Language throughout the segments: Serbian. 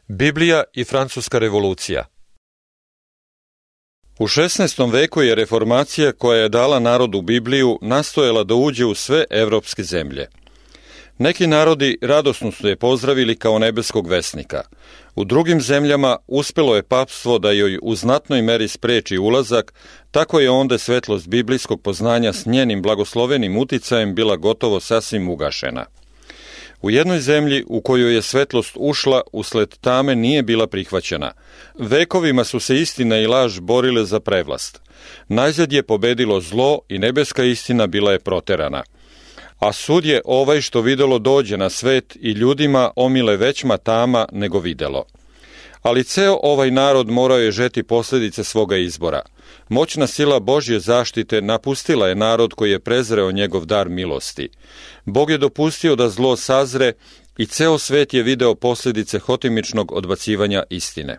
Biblija i Francuska revolucija. U 16. veku je reformacija koja je dala narodu Bibliju nastojala da uđe u sve evropske zemlje. Neki narodi radosno su je pozdravili kao nebeskog vesnika. U drugim zemljama uspelo je papstvo da joj u znatnoj meri spreči ulazak, tako je onda svetlost biblijskog poznanja s njenim blagoslovenim uticajem bila gotovo sasvim ugašena. U jednoj zemlji u kojoj je svetlost ušla, usled tame nije bila prihvaćena. Vekovima su se istina i laž borile za prevlast. Najzad je pobedilo zlo i nebeska istina bila je proterana. A sud je ovaj što videlo dođe na svet i ljudima omile većma tama nego videlo. Ali ceo ovaj narod morao je žeti posljedice svoga izbora. Moćna sila Božje zaštite napustila je narod koji je prezreo njegov dar milosti. Bog je dopustio da zlo sazre i ceo svet je video posljedice hotimičnog odbacivanja istine.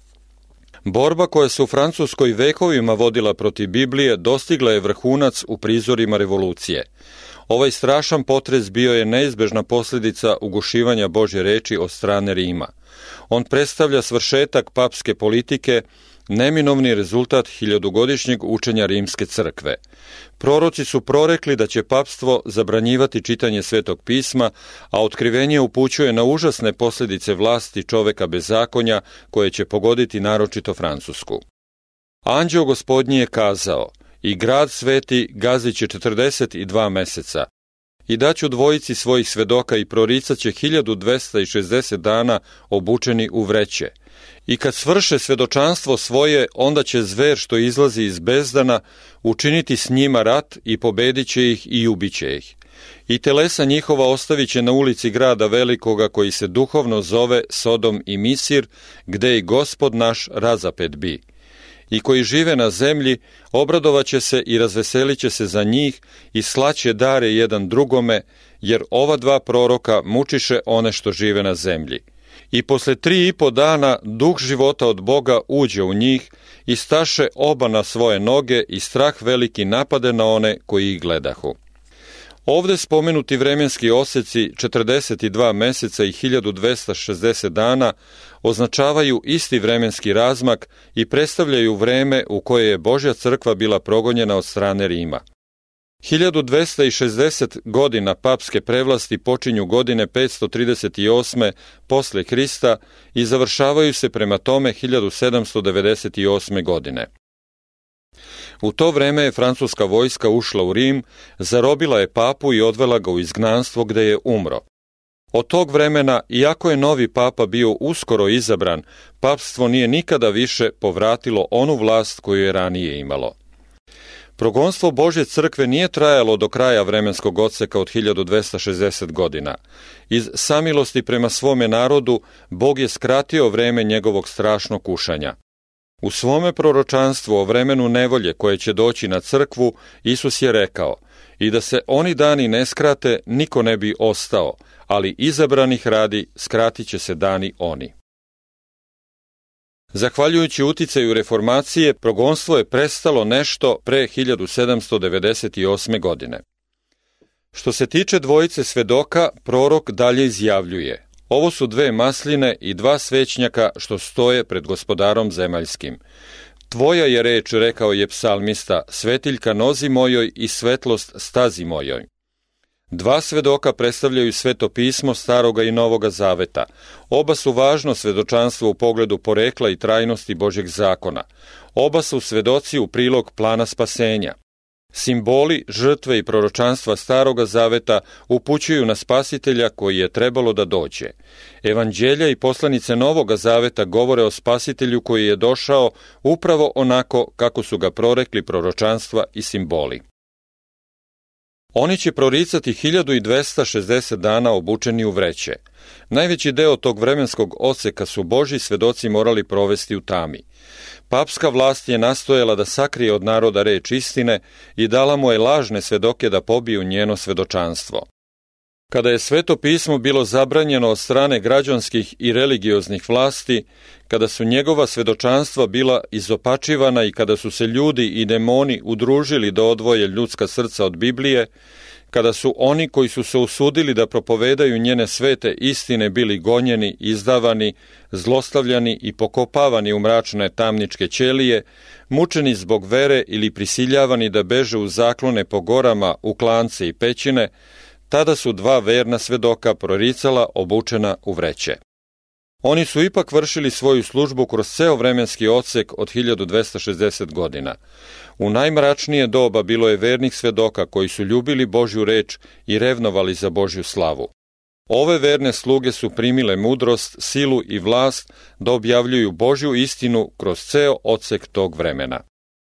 Borba koja se u Francuskoj vekovima vodila protiv Biblije dostigla je vrhunac u prizorima revolucije. Ovaj strašan potres bio je neizbežna posljedica ugušivanja Božje reči od strane Rima. On predstavlja svršetak papske politike, neminovni rezultat hiljadugodišnjeg učenja Rimske crkve. Proroci su prorekli da će papstvo zabranjivati čitanje Svetog pisma, a otkrivenje upućuje na užasne posljedice vlasti čoveka bezakonja koje će pogoditi naročito Francusku. Anđeo Gospodnji je kazao: "I grad sveti gazit će 42 meseca. I daću dvojici svojih svedoka i proricat će 1260 dana obučeni u vreće. I kad svrše svedočanstvo svoje, onda će zver što izlazi iz bezdana učiniti s njima rat i pobedit će ih i ubiće ih. I telesa njihova ostavit će na ulici grada velikoga koji se duhovno zove Sodom i Misir, gde i Gospod naš razapet bi. I koji žive na zemlji, obradovaće se i razveselit će se za njih i slaće dare jedan drugome, jer ova dva proroka mučiše one što žive na zemlji. I posle 3,5 dana duh života od Boga uđe u njih i staše oba na svoje noge i strah veliki napade na one koji ih gledahu." Ovde spomenuti vremenski oseci 42 meseca i 1260 dana označavaju isti vremenski razmak i predstavljaju vreme u koje je Božja crkva bila progonjena od strane Rima. 1260 godina papske prevlasti počinju godine 538. posle Hrista i završavaju se prema tome 1798. godine. U to vreme je francuska vojska ušla u Rim, zarobila je papu i odvela ga u izgnanstvo gde je umro. Od tog vremena, iako je novi papa bio uskoro izabran, papstvo nije nikada više povratilo onu vlast koju je ranije imalo. Progonstvo Božje crkve nije trajalo do kraja vremenskog odseka od 1260 godina. Iz samilosti prema svome narodu, Bog je skratio vreme njegovog strašnog kušanja. U svome proročanstvu o vremenu nevolje koje će doći na crkvu, Isus je rekao: "I da se oni dani ne skrate, niko ne bi ostao, ali izabranih radi skratit će se dani oni." Zahvaljujući uticaju reformacije, progonstvo je prestalo nešto pre 1798. godine. Što se tiče dvojice svedoka, prorok dalje izjavljuje: "Ovo su dve masline i dva svećnjaka što stoje pred gospodarom zemaljskim. Tvoja je reč," rekao je psalmista, "svetiljka nozi mojoj i svetlost stazi mojoj." Dva svedoka predstavljaju Sveto pismo Staroga i Novoga zaveta. Oba su važno svedočanstvo u pogledu porekla i trajnosti Božjeg zakona. Oba su svedoci u prilog plana spasenja. Simboli, žrtve i proročanstva Staroga zaveta upućuju na Spasitelja koji je trebalo da dođe. Evanđelja i poslanice Novoga zaveta govore o Spasitelju koji je došao upravo onako kako su ga prorekli proročanstva i simboli. Oni će proricati 1260 dana obučeni u vreće. Najveći deo tog vremenskog odseka su Božji svedoci morali provesti u tami. Papska vlast je nastojala da sakrije od naroda reč istine i dala mu je lažne svedoke da pobiju njeno svedočanstvo. Kada je Sveto pismo bilo zabranjeno od strane građanskih i religioznih vlasti, kada su njegova svedočanstva bila izopačivana i kada su se ljudi i demoni udružili da odvoje ljudska srca od Biblije, kada su oni koji su se usudili da propovedaju njene svete istine bili gonjeni, izdavani, zlostavljani i pokopavani u mračne tamničke ćelije, mučeni zbog vere ili prisiljavani da beže u zaklone po gorama, u klance i pećine, tada su dva verna svedoka proricala obučena u vreće. Oni su ipak vršili svoju službu kroz ceo vremenski odsek od 1260 godina. U najmračnije doba bilo je vernih svedoka koji su ljubili Božju reč i revnovali za Božju slavu. Ove verne sluge su primile mudrost, silu i vlast da objavljuju Božju istinu kroz ceo odsek tog vremena.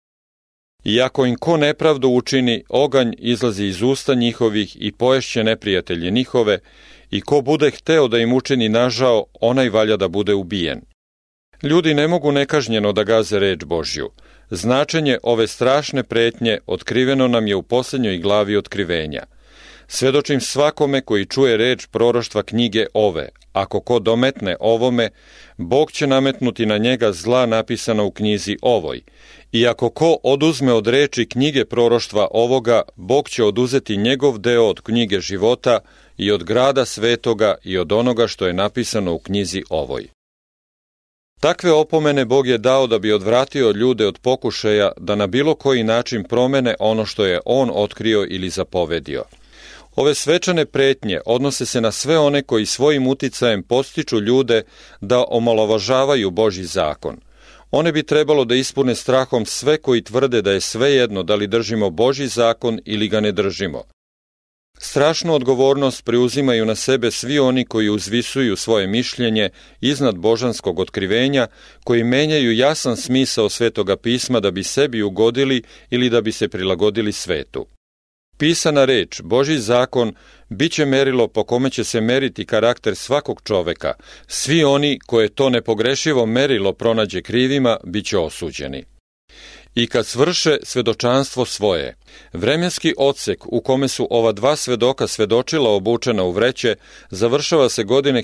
I ako im ko nepravdu učini, oganj izlazi iz usta njihovih i poješće neprijatelje njihove, i ko bude hteo da im učini nažao, onaj valja da bude ubijen. Ljudi ne mogu nekažnjeno da gaze reč Božju. Značenje ove strašne pretnje otkriveno nam je u posljednjoj glavi Otkrivenja. Svedočim svakome koji čuje reč proroštva knjige ove, ako ko dometne ovome, Bog će nametnuti na njega zla napisana u knjizi ovoj. I ako ko oduzme od reči knjige proroštva ovoga, Bog će oduzeti njegov deo od knjige života i od grada svetoga i od onoga što je napisano u knjizi ovoj. Takve opomene Bog je dao da bi odvratio ljude od pokušaja da na bilo koji način promene ono što je On otkrio ili zapovedio. Ove svečane pretnje odnose se na sve one koji svojim uticajem podstiču ljude da omalovažavaju Božji zakon. One bi trebalo da ispune strahom sve koji tvrde da je svejedno da li držimo Božji zakon ili ga ne držimo. Strašnu odgovornost preuzimaju na sebe svi oni koji uzvisuju svoje mišljenje iznad božanskog otkrivenja, koji menjaju jasan smisao Svetoga pisma da bi sebi ugodili ili da bi se prilagodili svetu. Pisana reč, Božji zakon, bit će merilo po kome će se meriti karakter svakog čoveka. Svi oni koje to nepogrešivo merilo pronađe krivima, bit će osuđeni. I kad svrše svedočanstvo svoje, vremenski odsek u kome su ova dva svedoka svedočila obučena u vreće, završava se godine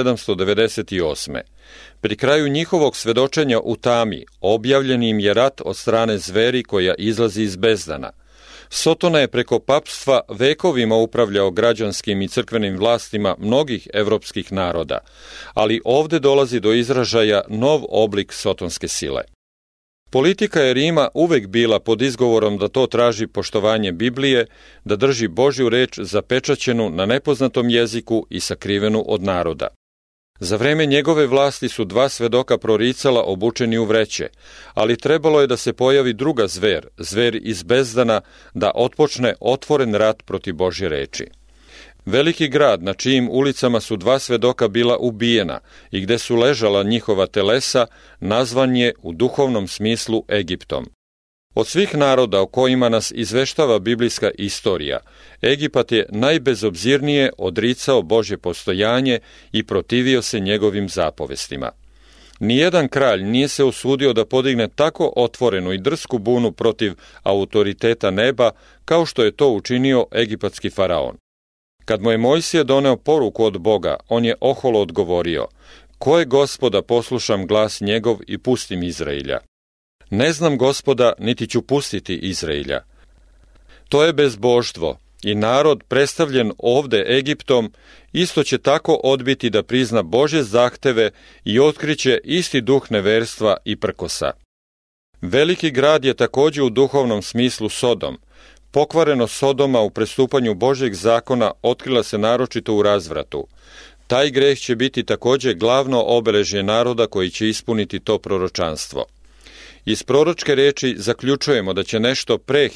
1798. Pri kraju njihovog svedočenja u tami, objavljen im je rat od strane zveri koja izlazi iz bezdana. Sotona je preko papstva vekovima upravljao građanskim i crkvenim vlastima mnogih evropskih naroda, ali ovde dolazi do izražaja nov oblik sotonske sile. Politika je Rima uvek bila pod izgovorom da to traži poštovanje Biblije, da drži Božju reč zapečaćenu na nepoznatom jeziku i sakrivenu od naroda. Za vreme njegove vlasti su dva svedoka proricala obučeni u vreće, ali trebalo je da se pojavi druga zver iz bezdana, da otpočne otvoren rat protiv Božje reči. Veliki grad na čijim ulicama su dva svedoka bila ubijena i gde su ležala njihova telesa, nazvan je u duhovnom smislu Egiptom. Od svih naroda o kojima nas izveštava biblijska istorija, Egipat je najbezobzirnije odricao Božje postojanje i protivio se njegovim zapovestima. Nijedan kralj nije se usudio da podigne tako otvorenu i drsku bunu protiv autoriteta neba kao što je to učinio egipatski faraon. Kad mu je Mojsije doneo poruku od Boga, on je oholo odgovorio: ko je Gospoda, poslušam glas njegov i pustim Izraelja. Ne znam Gospoda, niti ću pustiti Izraelja. To je bezbožstvo i narod predstavljen ovde Egiptom isto će tako odbiti da prizna Božje zahteve i otkriće isti duh neverstva i prkosa. Veliki grad je takođe u duhovnom smislu Sodom. Pokvarenost Sodoma u prestupanju Božjeg zakona otkrila se naročito u razvratu. Taj greh će biti takođe glavno obeležje naroda koji će ispuniti to proročanstvo. Iz proročke reči zaključujemo da će nešto pre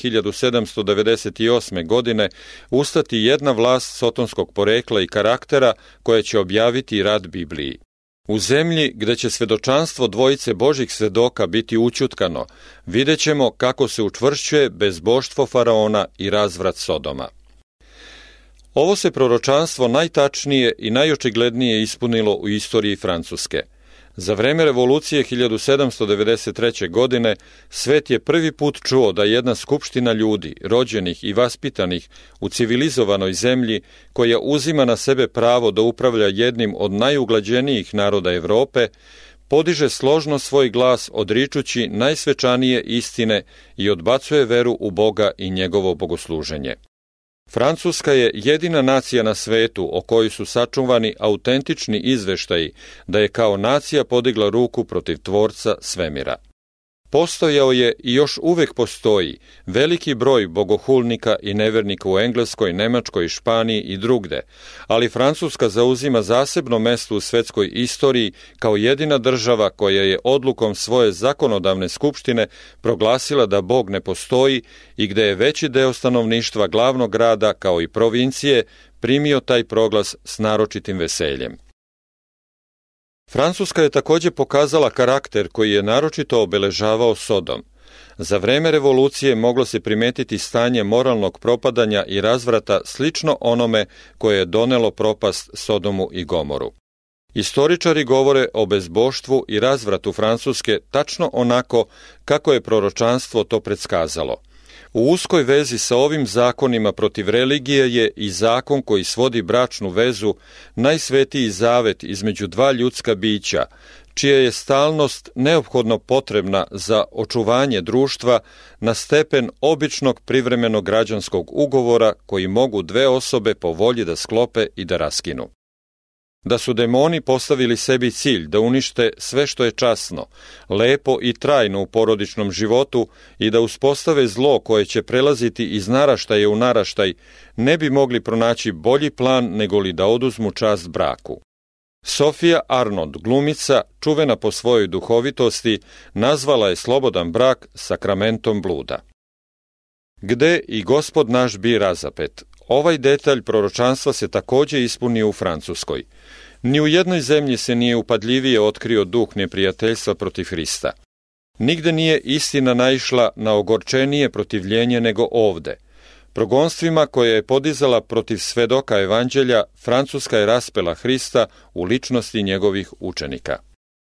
1798. godine ustati jedna vlast sotonskog porekla i karaktera koja će objaviti rad Bibliji. U zemlji gde će svedočanstvo dvojice Božjih svedoka biti ućutkano, vidjet ćemo kako se učvršćuje bezbožstvo faraona i razvrat Sodoma. Ovo se proročanstvo najtačnije i najočiglednije ispunilo u istoriji Francuske. Za vreme revolucije 1793. godine svet je prvi put čuo da jedna skupština ljudi, rođenih i vaspitanih u civilizovanoj zemlji, koja uzima na sebe pravo da upravlja jednim od najuglađenijih naroda Evrope, podiže složno svoj glas odričući najsvečanije istine i odbacuje veru u Boga i njegovo bogosluženje. Francuska je jedina nacija na svetu o kojoj su sačuvani autentični izveštaji da je kao nacija podigla ruku protiv tvorca svemira. Postojao je i još uvek postoji veliki broj bogohulnika i nevernika u Engleskoj, Nemačkoj, Španiji i drugde, ali Francuska zauzima zasebno mesto u svetskoj istoriji kao jedina država koja je odlukom svoje zakonodavne skupštine proglasila da Bog ne postoji i gde je veći deo stanovništva glavnog grada kao i provincije primio taj proglas s naročitim veseljem. Francuska je također pokazala karakter koji je naročito obeležavao Sodom. Za vreme revolucije moglo se primetiti stanje moralnog propadanja i razvrata slično onome koje je donelo propast Sodomu i Gomoru. Istoričari govore o bezboštvu i razvratu Francuske tačno onako kako je proročanstvo to predskazalo. U uskoj vezi sa ovim zakonima protiv religije je i zakon koji svodi bračnu vezu, najsvetiji zavet između dva ljudska bića, čija je stalnost neophodno potrebna za očuvanje društva na stepen običnog privremenog građanskog ugovora koji mogu dve osobe po volji da sklope i da raskinu. Da su demoni postavili sebi cilj da unište sve što je časno, lepo i trajno u porodičnom životu i da uspostave zlo koje će prelaziti iz naraštaja u naraštaj, ne bi mogli pronaći bolji plan nego li da oduzmu čast braku. Sofija Arnold, glumica, čuvena po svojoj duhovitosti, nazvala je slobodan brak sakramentom bluda. Gde i Gospod naš bi razapet. Ovaj detalj proročanstva se također ispunio u Francuskoj. Ni u jednoj zemlji se nije upadljivije otkrio duh neprijateljstva protiv Hrista. Nigde nije istina naišla na ogorčenije protivljenje nego ovde. Progonstvima koje je podizala protiv svedoka evanđelja, Francuska je raspela Hrista u ličnosti njegovih učenika.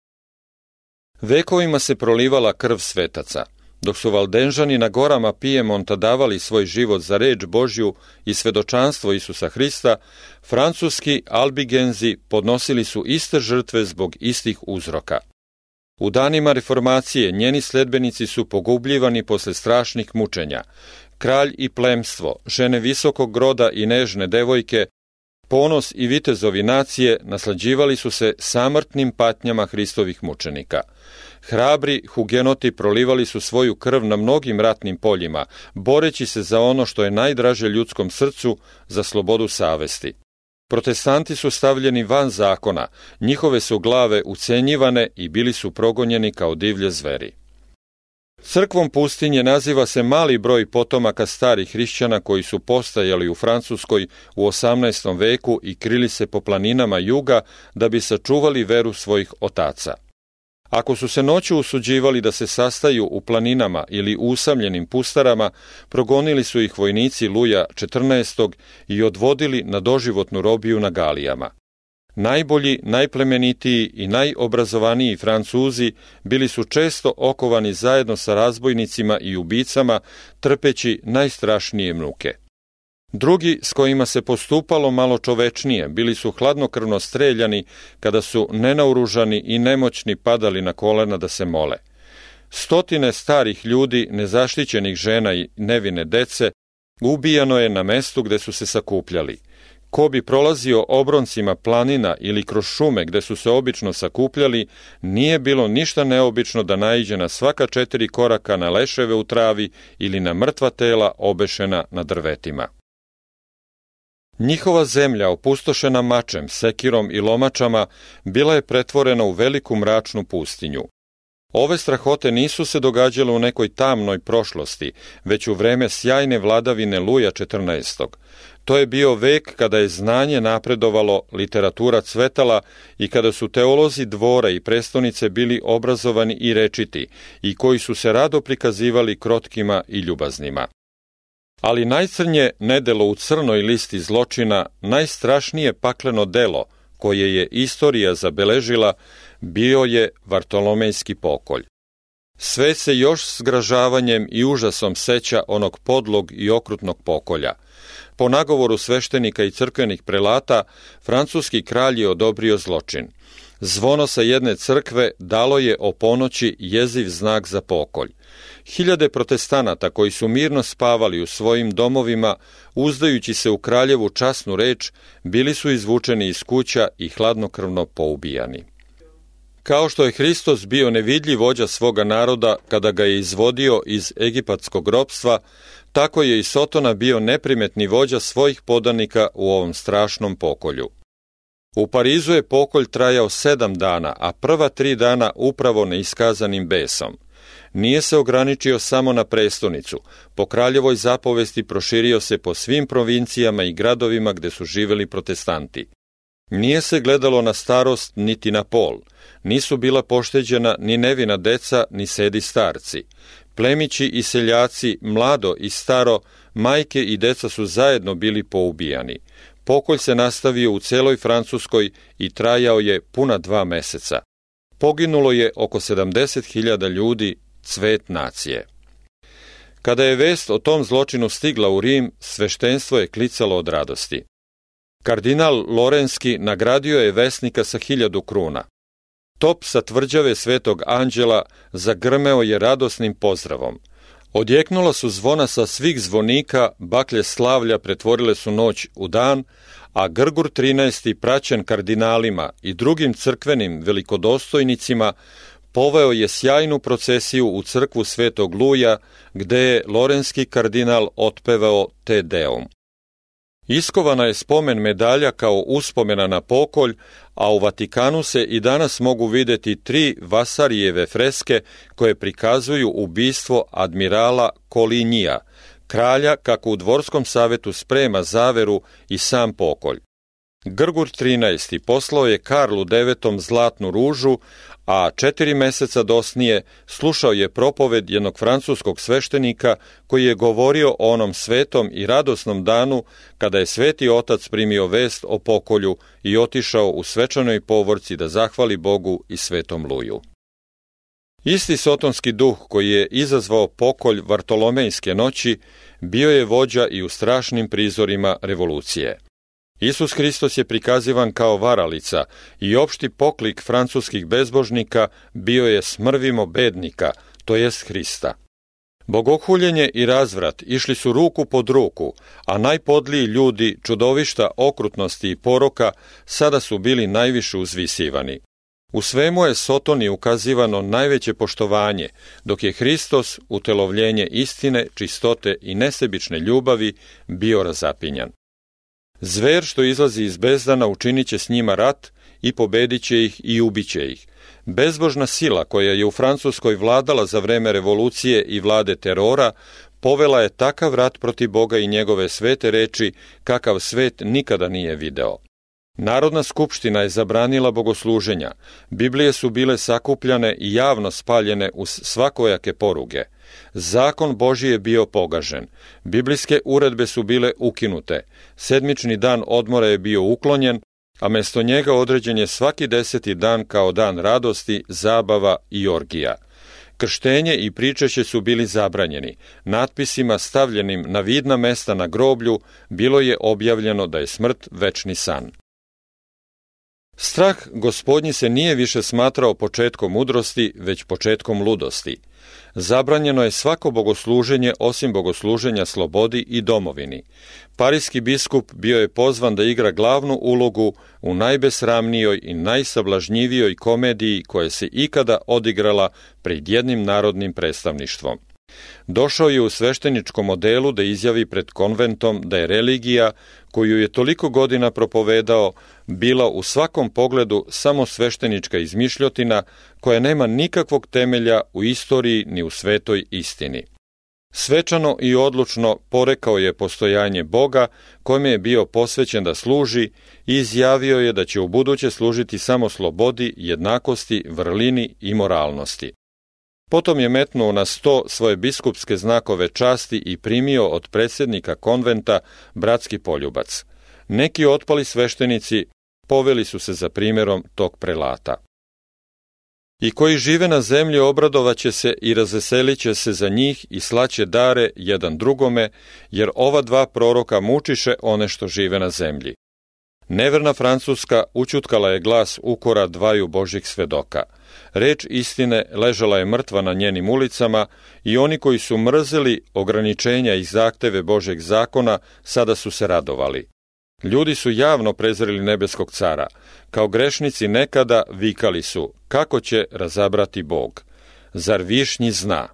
Vekovima se prolivala krv svetaca. Dok su Valdenžani na gorama Pijemonta davali svoj život za reč Božju i svedočanstvo Isusa Hrista, francuski albigenzi podnosili su iste žrtve zbog istih uzroka. U danima reformacije njeni sledbenici su pogubljivani posle strašnih mučenja. Kralj i plemstvo, žene visokog roda i nežne devojke, ponos i vitezovi nacije naslađivali su se samrtnim patnjama Hristovih mučenika. Hrabri hugenoti prolivali su svoju krv na mnogim ratnim poljima, boreći se za ono što je najdraže ljudskom srcu, za slobodu savesti. Protestanti su stavljeni van zakona, njihove su glave ucenjivane i bili su progonjeni kao divlje zveri. Crkvom pustinje naziva se mali broj potomaka starih hrišćana koji su postajali u Francuskoj u 18. veku i krili se po planinama juga da bi sačuvali veru svojih otaca. Ako su se noću usuđivali da se sastaju u planinama ili usamljenim pustarama, progonili su ih vojnici Luja XIV i odvodili na doživotnu robiju na Galijama. Najbolji, najplemenitiji i najobrazovaniji Francuzi bili su često okovani zajedno sa razbojnicima i ubicama, trpeći najstrašnije muke. Drugi, s kojima se postupalo malo čovečnije, bili su hladnokrvno streljani kada su nenaoružani i nemoćni padali na kolena da se mole. Stotine starih ljudi, nezaštićenih žena i nevine dece, ubijano je na mestu gde su se sakupljali. Ko bi prolazio obroncima planina ili kroz šume gde su se obično sakupljali, nije bilo ništa neobično da naiđe na svaka 4 koraka na leševe u travi ili na mrtva tela obešena na drvetima. Njihova zemlja, opustošena mačem, sekirom i lomačama, bila je pretvorena u veliku mračnu pustinju. Ove strahote nisu se događale u nekoj tamnoj prošlosti, već u vreme sjajne vladavine Luja XIV. To je bio vek kada je znanje napredovalo, literatura cvetala i kada su teolozi dvora i prestonice bili obrazovani i rečiti i koji su se rado prikazivali krotkima i ljubaznima. Ali najcrnje nedelo u crnoj listi zločina, najstrašnije pakleno delo koje je istorija zabeležila, bio je Vartolomejski pokolj. Sve se još s zgražavanjem i užasom seća onog podlog i okrutnog pokolja. Po nagovoru sveštenika i crkvenih prelata, francuski kralj je odobrio zločin. Zvono sa jedne crkve dalo je o ponoći jeziv znak za pokolj. Hiljade protestanata koji su mirno spavali u svojim domovima, uzdajući se u kraljevu časnu reč, bili su izvučeni iz kuća i hladnokrvno poubijani. Kao što je Hristos bio nevidljiv vođa svoga naroda kada ga je izvodio iz egipatskog ropstva, tako je i Sotona bio neprimetni vođa svojih podanika u ovom strašnom pokolju. U Parizu je pokolj trajao 7 dana, a prva 3 dana upravo neiskazanim besom. Nije se ograničio samo na prestonicu, po kraljevoj zapovesti proširio se po svim provincijama i gradovima gde su živeli protestanti. Nije se gledalo na starost niti na pol, nisu bila pošteđena ni nevina deca ni sedi starci. Plemići i seljaci, mlado i staro, majke i deca su zajedno bili poubijani. Pokolj se nastavio u celoj Francuskoj i trajao je puna 2 meseca. Poginulo je oko 70.000 ljudi, cvet nacije. Kada je vest o tom zločinu stigla u Rim, sveštenstvo je klicalo od radosti. Kardinal Lorenski nagradio je vesnika sa 1000 kruna. Top sa tvrđave Svetog Anđela zagrmeo je radosnim pozdravom. Odjeknula su zvona sa svih zvonika, baklje slavlja pretvorile su noć u dan, a Grgur 13. praćen kardinalima i drugim crkvenim velikodostojnicima poveo je sjajnu procesiju u crkvu Svetog Luja, gde je lorenski kardinal otpevao Te Deum. Iskovana je spomen medalja kao uspomena na pokolj, a u Vatikanu se i danas mogu videti 3 Vasarijeve freske koje prikazuju ubistvo admirala Kolinjija, kralja kako u dvorskom savetu sprema zaveru i sam pokolj. Grgur 13. poslao je Karlu IX. Zlatnu ružu, a 4 meseca dosnije slušao je propoved jednog francuskog sveštenika koji je govorio o onom svetom i radosnom danu kada je Sveti Otac primio vest o pokolju i otišao u svečanoj povorci da zahvali Bogu i Svetom Luju. Isti sotonski duh koji je izazvao pokolj Vartolomejske noći bio je vođa i u strašnim prizorima revolucije. Isus Hristos je prikazivan kao varalica i opšti poklik francuskih bezbožnika bio je smrvimo bednika, to jest Hrista. Bogohuljenje i razvrat išli su ruku pod ruku, a najpodliji ljudi, čudovišta okrutnosti i poroka, sada su bili najviše uzvisivani. U svemu je Sotoni ukazivano najveće poštovanje, dok je Hristos, utelovljenje istine, čistote i nesebične ljubavi, bio razapinjan. Zver što izlazi iz bezdana učinit će s njima rat i pobedit će ih i ubiće ih. Bezbožna sila koja je u Francuskoj vladala za vreme revolucije i vlade terora, povela je takav rat protiv Boga i njegove svete reči kakav svet nikada nije video. Narodna skupština je zabranila bogosluženja, Biblije su bile sakupljane i javno spaljene uz svakojake poruge. Zakon Božji je bio pogažen, biblijske uredbe su bile ukinute, sedmični dan odmora je bio uklonjen, a mesto njega određen je svaki 10. dan kao dan radosti, zabava i orgija. Krštenje i pričašće su bili zabranjeni. Natpisima stavljenim na vidna mesta na groblju bilo je objavljeno da je smrt večni san. Strah Gospodnji se nije više smatrao početkom mudrosti, već početkom ludosti. Zabranjeno je svako bogosluženje osim bogosluženja slobodi i domovini. Parijski biskup bio je pozvan da igra glavnu ulogu u najbesramnijoj i najsablažnjivijoj komediji koja se ikada odigrala pred jednim narodnim predstavništvom. Došao je u svešteničkom modelu da izjavi pred konventom da je religija, koju je toliko godina propovedao, bila u svakom pogledu samo sveštenička izmišljotina koja nema nikakvog temelja u istoriji ni u svetoj istini. Svečano i odlučno porekao je postojanje Boga kome je bio posvećen da služi i izjavio je da će ubuduće služiti samo slobodi, jednakosti, vrlini i moralnosti. Potom je metnuo na sto svoje biskupske znakove časti i primio od predsjednika konventa bratski poljubac. Neki otpali sveštenici poveli su se za primjerom tog prelata. I koji žive na zemlji obradovaće se i razveselit će se za njih i slaće dare jedan drugome, jer ova 2 proroka mučiše one što žive na zemlji. Neverna Francuska ućutkala je glas ukora dvaju božjih svedoka. Reč istine ležala je mrtva na njenim ulicama i oni koji su mrzeli ograničenja i zahteve Božjeg zakona sada su se radovali. Ljudi su javno prezreli nebeskog cara. Kao grešnici nekada vikali su: kako će razabrati Bog? Zar višnji zna?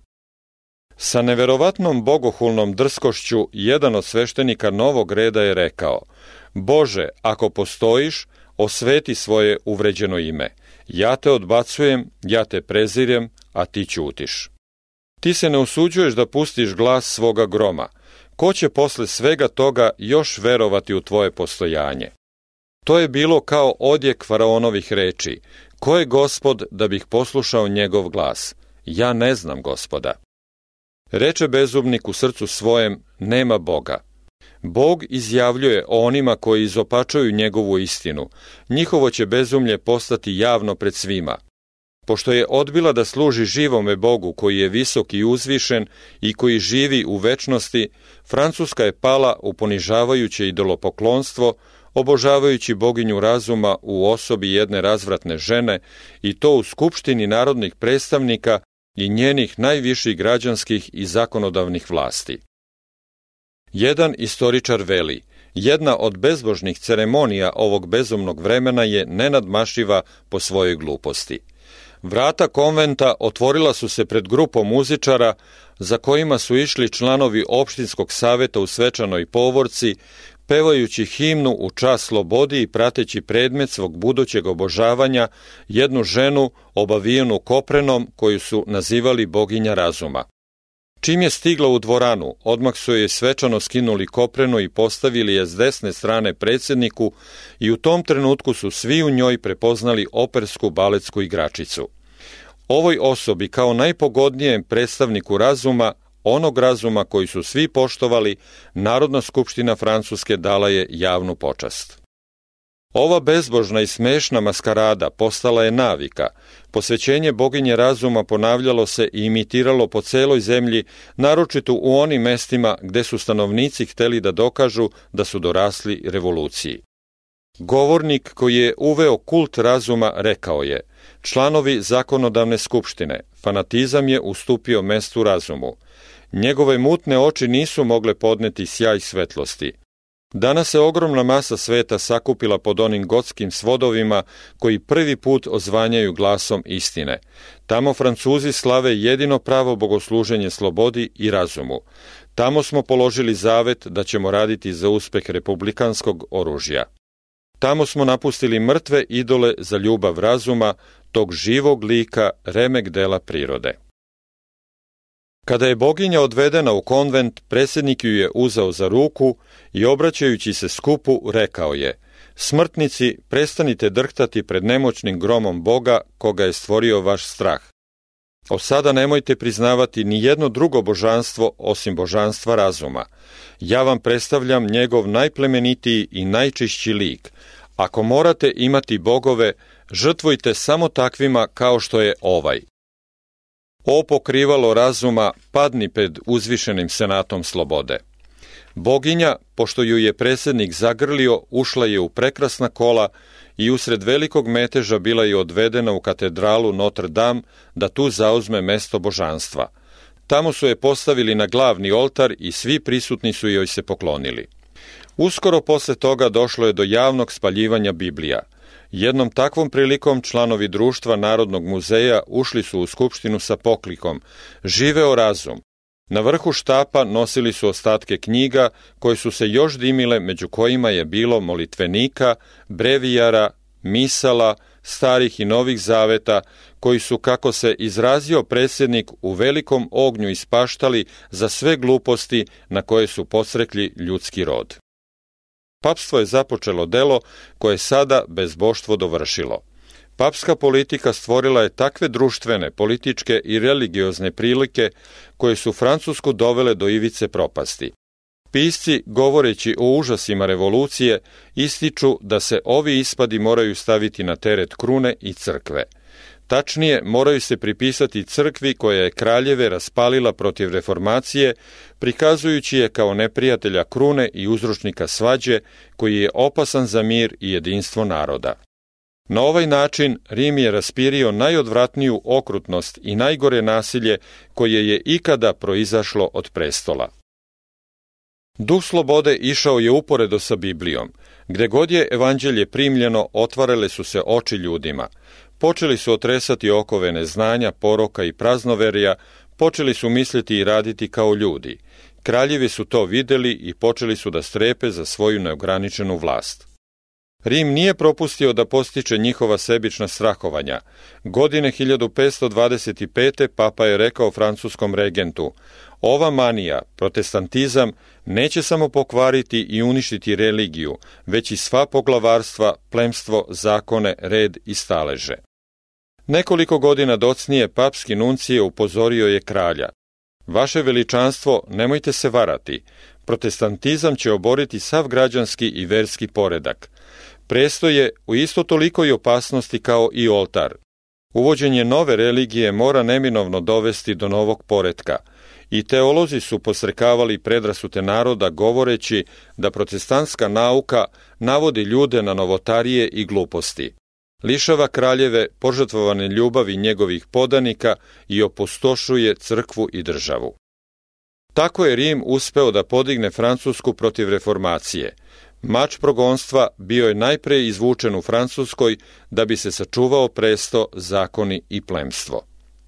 Sa neverovatnom bogohulnom drskošću jedan od sveštenika novog reda je rekao: Bože, ako postojiš, osveti svoje uvređeno ime. Ja te odbacujem, ja te prezirem, a ti ćutiš. Ti se ne usuđuješ da pustiš glas svoga groma. Ko će posle svega toga još verovati u tvoje postojanje? To je bilo kao odjek faraonovih reči: ko je Gospod da bih poslušao njegov glas? Ja ne znam Gospoda. Reče bezumnik u srcu svojem: nema Boga. Bog izjavljuje o onima koji izopačuju njegovu istinu. Njihovo će bezumlje postati javno pred svima. Pošto je odbila da služi živome Bogu koji je visok i uzvišen i koji živi u večnosti, Francuska je pala u ponižavajuće idolopoklonstvo, obožavajući boginju razuma u osobi jedne razvratne žene, i to u skupštini narodnih predstavnika i njenih najviših građanskih i zakonodavnih vlasti. Jedan istoričar veli: jedna od bezbožnih ceremonija ovog bezumnog vremena je nenadmašiva po svojoj gluposti. Vrata konventa otvorila su se pred grupom muzičara, za kojima su išli članovi opštinskog saveta u svečanoj povorci, pevajući himnu u čast slobodi i prateći predmet svog budućeg obožavanja, jednu ženu obavijenu koprenom koju su nazivali boginja razuma. Čim je stigla u dvoranu, odmah su joj svečano skinuli koprenu i postavili je s desne strane predsjedniku, i u tom trenutku su svi u njoj prepoznali opersku baletsku igračicu. Ovoj osobi, kao najpogodnijem predstavniku razuma, onog razuma koji su svi poštovali, Narodna skupština Francuske dala je javnu počast. Ova bezbožna i smešna maskarada postala je navika. Posvećenje boginje razuma ponavljalo se i imitiralo po celoj zemlji, naročito u onim mestima gde su stanovnici hteli da dokažu da su dorasli revoluciji. Govornik koji je uveo kult razuma rekao je: članovi zakonodavne skupštine, fanatizam je ustupio mestu razumu. Njegove mutne oči nisu mogle podneti sjaj svetlosti. Danas se ogromna masa sveta sakupila pod onim gotskim svodovima koji prvi put ozvanjaju glasom istine. Tamo Francuzi slave jedino pravo bogosluženje slobodi i razumu. Tamo smo položili zavet da ćemo raditi za uspeh republikanskog oružja. Tamo smo napustili mrtve idole za ljubav razuma, tog živog lika, remek dela prirode. Kada je boginja odvedena u konvent, predsjednik ju je uzeo za ruku i obraćajući se skupu rekao je: smrtnici, prestanite drhtati pred nemoćnim gromom Boga koga je stvorio vaš strah. Od sada nemojte priznavati ni jedno drugo božanstvo osim božanstva razuma. Ja vam predstavljam njegov najplemenitiji i najčišći lik. Ako morate imati bogove, žrtvujte samo takvima kao što je ovaj. O pokrivalo razuma, padni pred uzvišenim senatom slobode. Boginja, pošto ju je predsjednik zagrlio, ušla je u prekrasna kola i usred velikog meteža bila je odvedena u katedralu Notre Dame da tu zauzme mesto božanstva. Tamo su je postavili na glavni oltar i svi prisutni su joj se poklonili. Uskoro posle toga došlo je do javnog spaljivanja Biblija. Jednom takvom prilikom članovi društva Narodnog muzeja ušli su u skupštinu sa poklikom: živeo razum! Na vrhu štapa nosili su ostatke knjiga koje su se još dimile, među kojima je bilo molitvenika, brevijara, misala, starih i novih zaveta, koji su, kako se izrazio predsjednik, u velikom ognju ispaštali za sve gluposti na koje su podsrekli ljudski rod. Papstvo je započelo delo koje je sada bezboštvo dovršilo. Papska politika stvorila je takve društvene, političke i religiozne prilike koje su Francusku dovele do ivice propasti. Pisci, govoreći o užasima revolucije, ističu da se ovi ispadi moraju staviti na teret krune i crkve. Tačnije, moraju se pripisati crkvi koja je kraljeve raspalila protiv reformacije, prikazujući je kao neprijatelja krune i uzročnika svađe, koji je opasan za mir i jedinstvo naroda. Na ovaj način Rim je raspirio najodvratniju okrutnost i najgore nasilje koje je ikada proizašlo od prestola. Duh slobode išao je uporedo sa Biblijom. Gde god je evanđelje primljeno, otvarale su se oči ljudima. Počeli su otresati okove neznanja, poroka i praznoverja, počeli su misliti i raditi kao ljudi. Kraljevi su to videli i počeli su da strepe za svoju neograničenu vlast. Rim nije propustio da postiče njihova sebična strahovanja. Godine 1525. papa je rekao francuskom regentu: ova manija, protestantizam, neće samo pokvariti i uništiti religiju, već i sva poglavarstva, plemstvo, zakone, red i staleže. Nekoliko godina docnije papski nuncije upozorio je kralja: vaše veličanstvo, nemojte se varati, protestantizam će oboriti sav građanski i verski poredak. Prestoj je u isto tolikoj opasnosti kao i oltar. Uvođenje nove religije mora neminovno dovesti do novog poretka. I teolozi su posrekavali predrasute naroda govoreći da protestantska nauka navodi ljude na novotarije i gluposti. Lišava kraljeve požrtvovane ljubavi njegovih podanika i opustošuje crkvu i državu. Tako je Rim uspeo da podigne Francusku protiv reformacije. Mač progonstva bio je najpre izvučen u Francuskoj da bi se sačuvao presto, zakoni i plemstvo.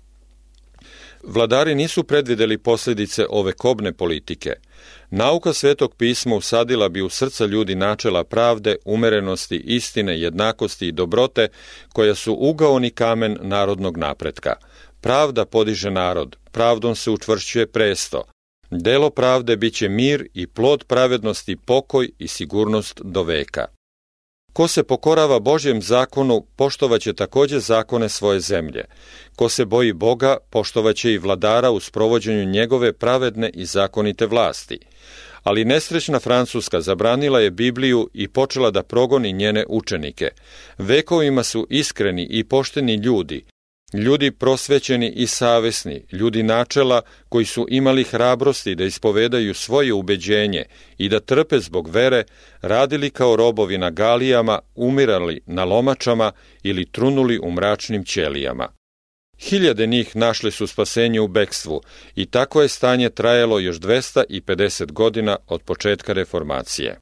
Vladari nisu predvideli posljedice ove kobne politike. Nauka Svetog pisma usadila bi u srca ljudi načela pravde, umerenosti, istine, jednakosti i dobrote, koja su ugaoni kamen narodnog napretka. Pravda podiže narod, pravdom se učvršćuje presto. Delo pravde biće mir i plod pravednosti pokoj i sigurnost do veka. Ko se pokorava Božjem zakonu, poštovaće također zakone svoje zemlje. Ko se boji Boga, poštovaće i vladara u sprovođenju njegove pravedne i zakonite vlasti. Ali nesrećna Francuska zabranila je Bibliju i počela da progoni njene učenike. Vekovima su iskreni i pošteni ljudi, ljudi prosvećeni i savesni, ljudi načela koji su imali hrabrosti da ispovedaju svoje ubeđenje i da trpe zbog vere, radili kao robovi na galijama, umirali na lomačama ili trunuli u mračnim ćelijama. Hiljade njih našli su spasenje u bekstvu i tako je stanje trajalo još 250 godina od početka reformacije.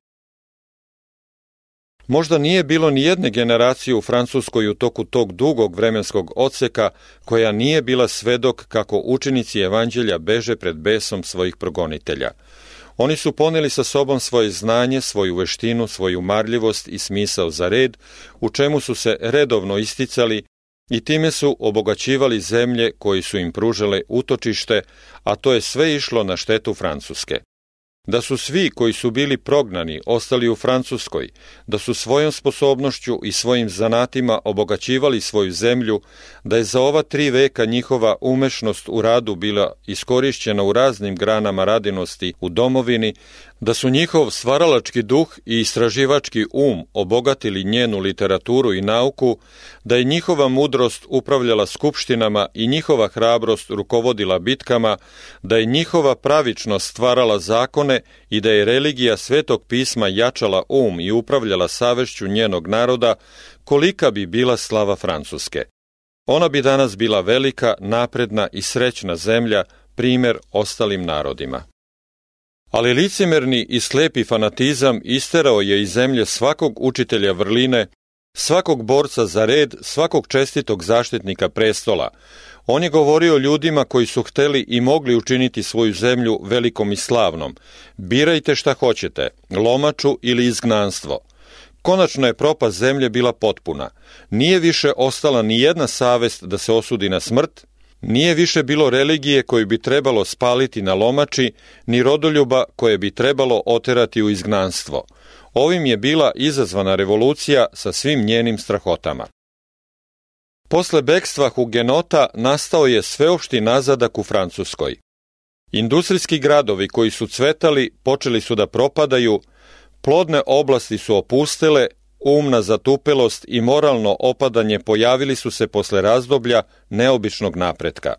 Možda nije bilo ni jedne generacije u Francuskoj u toku tog dugog vremenskog odseka koja nije bila svedok kako učenici evanđelja beže pred besom svojih progonitelja. Oni su poneli sa sobom svoje znanje, svoju veštinu, svoju marljivost i smisao za red, u čemu su se redovno isticali i time su obogaćivali zemlje koji su im pružale utočište, a to je sve išlo na štetu Francuske. Da su svi koji su bili prognani ostali u Francuskoj, da su svojom sposobnošću i svojim zanatima obogaćivali svoju zemlju, da je za ova 3 veka njihova umešnost u radu bila iskorišćena u raznim granama radinosti u domovini, da su njihov stvaralački duh i istraživački obogatili njenu literaturu i nauku, da je njihova mudrost upravljala skupštinama i njihova hrabrost rukovodila bitkama, da je njihova pravičnost stvarala zakone i da je religija Svetog pisma jačala i upravljala savešću njenog naroda, kolika bi bila slava Francuske. Ona bi danas bila velika, napredna i srećna zemlja, primjer ostalim narodima. Ali licemjerni i slepi fanatizam isterao je iz zemlje svakog učitelja vrline, svakog borca za red, svakog čestitog zaštitnika prestola. On je govorio ljudima koji su hteli i mogli učiniti svoju zemlju velikom i slavnom: birajte šta hoćete, lomaču ili izgnanstvo. Konačno je propast zemlje bila potpuna. Nije više ostala ni jedna savest da se osudi na smrt, nije više bilo religije koju bi trebalo spaliti na lomači, ni rodoljuba koje bi trebalo oterati u izgnanstvo. Ovim je bila izazvana revolucija sa svim njenim strahotama. Posle bekstva hugenota nastao je sveopšti nazadak u Francuskoj. Industrijski gradovi koji su cvetali počeli su da propadaju, plodne oblasti su opustele, umna zatupelost i moralno opadanje pojavili su se posle razdoblja neobičnog napretka.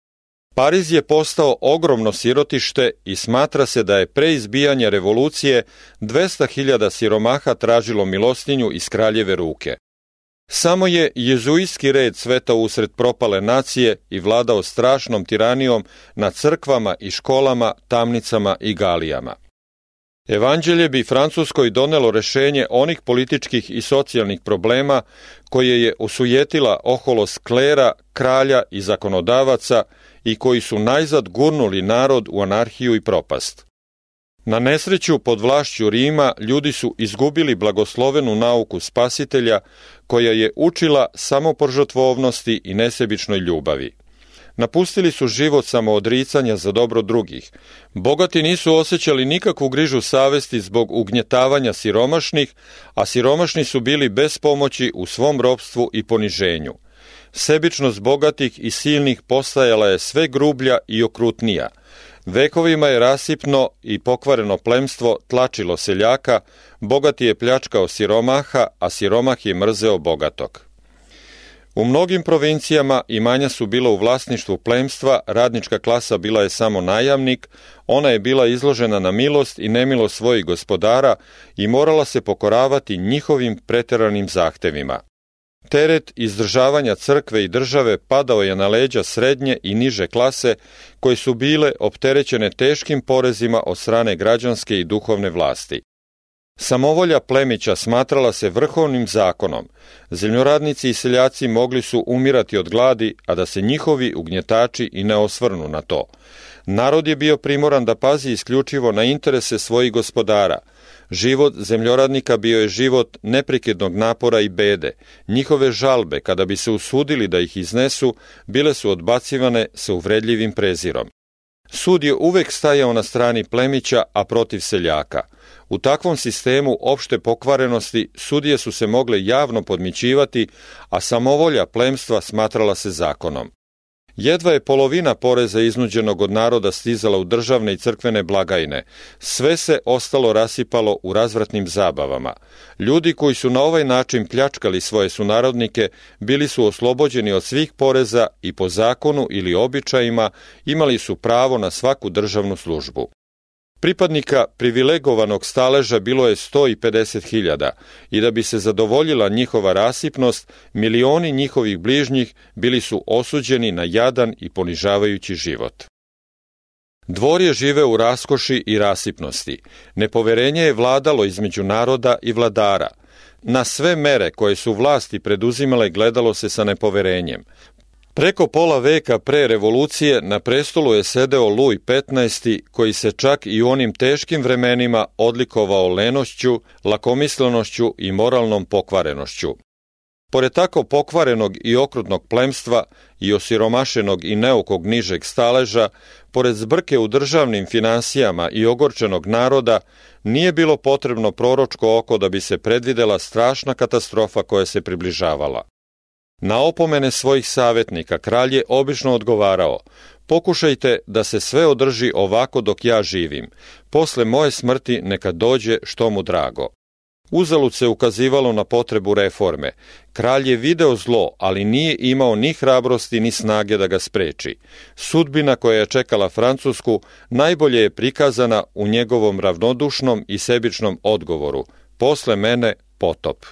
Pariz je postao ogromno sirotište i smatra se da je pre izbijanja revolucije 200.000 siromaha tražilo milostinju iz kraljeve ruke. Samo je jezuitski red cvetao usred propale nacije i vladao strašnom tiranijom nad crkvama i školama, tamnicama i galijama. Evanđelje bi Francuskoj donelo rešenje onih političkih i socijalnih problema koje je osujetila oholost klera, kralja i zakonodavaca i koji su najzad gurnuli narod u anarhiju i propast. Na nesreću pod vlašću Rima ljudi su izgubili blagoslovenu nauku Spasitelja koja je učila samopožrtvovnosti i nesebičnoj ljubavi. Napustili su život samoodricanja za dobro drugih. Bogati nisu osjećali nikakvu grižu savesti zbog ugnjetavanja siromašnih, a siromašni su bili bez pomoći u svom ropstvu i poniženju. Sebičnost bogatih i silnih postajala je sve grublja i okrutnija. Vekovima je rasipno i pokvareno plemstvo tlačilo seljaka, bogati je pljačkao siromaha, a siromah je mrzeo bogatog. U mnogim provincijama imanja su bila u vlasništvu plemstva, radnička klasa bila je samo najamnik, ona je bila izložena na milost i nemilost svojih gospodara i morala se pokoravati njihovim preteranim zahtevima. Teret izdržavanja crkve i države padao je na leđa srednje i niže klase, koje su bile opterećene teškim porezima od strane građanske i duhovne vlasti. Samovolja plemića smatrala se vrhovnim zakonom. Zemljoradnici i seljaci mogli su umirati od gladi, a da se njihovi ugnjetači i ne osvrnu na to. Narod je bio primoran da pazi isključivo na interese svojih gospodara. Život zemljoradnika bio je život neprekidnog napora i bede. Njihove žalbe, kada bi se usudili da ih iznesu, bile su odbacivane sa uvredljivim prezirom. Sud je uvek stajao na strani plemića, a protiv seljaka. U takvom sistemu opšte pokvarenosti sudije su se mogle javno podmićivati, a samovolja plemstva smatrala se zakonom. Jedva je polovina poreza iznuđenog od naroda stizala u državne i crkvene blagajne. Sve se ostalo rasipalo u razvratnim zabavama. Ljudi koji su na ovaj način pljačkali svoje sunarodnike bili su oslobođeni od svih poreza i po zakonu ili običajima imali su pravo na svaku državnu službu. Pripadnika privilegovanog staleža bilo je 150.000 i da bi se zadovoljila njihova rasipnost, milioni njihovih bližnjih bili su osuđeni na jadan i ponižavajući život. Dvor je živeo u raskoši i rasipnosti. Nepoverenje je vladalo između naroda i vladara. Na sve mere koje su vlasti preduzimale gledalo se sa nepoverenjem. Preko pola veka pre revolucije na prestolu je sedeo Luj XV, koji se čak i u onim teškim vremenima odlikovao lenošću, lakomislenošću i moralnom pokvarenošću. Pored tako pokvarenog i okrutnog plemstva i osiromašenog i neukog nižeg staleža, pored zbrke u državnim finansijama i ogorčenog naroda, nije bilo potrebno proročko oko da bi se predvidela strašna katastrofa koja se približavala. Na opomene svojih savjetnika kralj je obično odgovarao: pokušajte da se sve održi ovako dok ja živim, posle moje smrti neka dođe što mu drago. Uzalud se ukazivalo na potrebu reforme. Kralj je video zlo, ali nije imao ni hrabrosti ni snage da ga spreči. Sudbina koja je čekala Francusku najbolje je prikazana u njegovom ravnodušnom i sebičnom odgovoru: posle mene potop.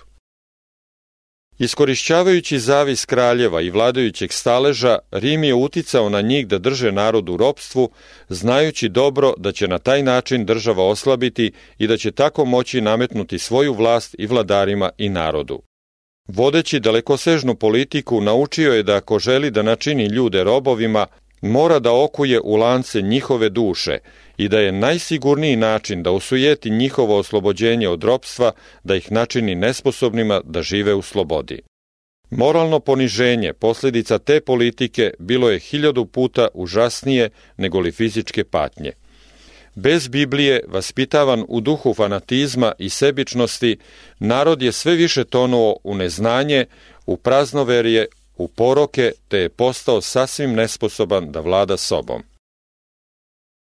Iskorišćavajući zavis kraljeva i vladajućeg staleža, Rim je uticao na njih da drže narod u ropstvu, znajući dobro da će na taj način država oslabiti i da će tako moći nametnuti svoju vlast i vladarima i narodu. Vodeći dalekosežnu politiku, naučio je da ako želi da načini ljude robovima, mora da okuje u lance njihove duše i da je najsigurniji način da osujeti njihovo oslobođenje od ropstva, da ih načini nesposobnima da žive u slobodi. Moralno poniženje, posljedica te politike, bilo je 1000 puta užasnije nego li fizičke patnje. Bez Biblije, vaspitavan u duhu fanatizma i sebičnosti, narod je sve više tonuo u neznanje, u praznoverje, u poroke, te je postao sasvim nesposoban da vlada sobom.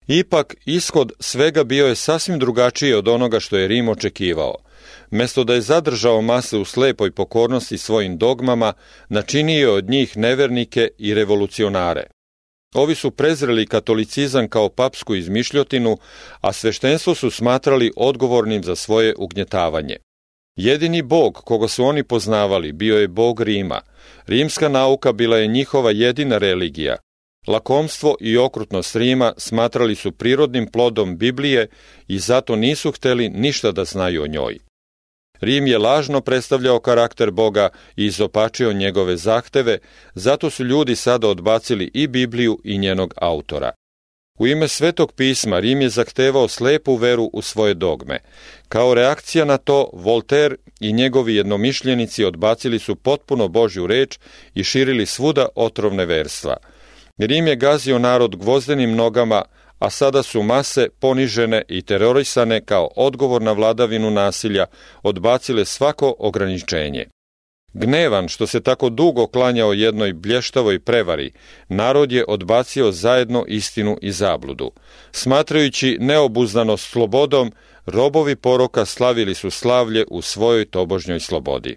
Ipak, ishod svega bio je sasvim drugačiji od onoga što je Rim očekivao. Mesto da je zadržao mase u slepoj pokornosti svojim dogmama, načinio je od njih nevernike i revolucionare. Ovi su prezreli katolicizam kao papsku izmišljotinu, a sveštenstvo su smatrali odgovornim za svoje ugnjetavanje. Jedini bog koga su oni poznavali bio je bog Rima. Rimska nauka bila je njihova jedina religija. Lakomstvo i okrutnost Rima smatrali su prirodnim plodom Biblije i zato nisu hteli ništa da znaju o njoj. Rim je lažno predstavljao karakter Boga i izopačio njegove zahteve, zato su ljudi sada odbacili i Bibliju i njenog autora. U ime Svetog pisma Rim je zahtevao slepu veru u svoje dogme. Kao reakcija na to, Voltaire i njegovi jednomišljenici odbacili su potpuno Božju reč i širili svuda otrovne verstva. Rim je gazio narod gvozdenim nogama, a sada su mase ponižene i terorisane kao odgovor na vladavinu nasilja odbacile svako ograničenje. Gnevan što se tako dugo klanjao jednoj blještavoj prevari, narod je odbacio zajedno istinu i zabludu. Smatrajući neobuzdanost slobodom, robovi poroka slavili su slavlje u svojoj tobožnjoj slobodi.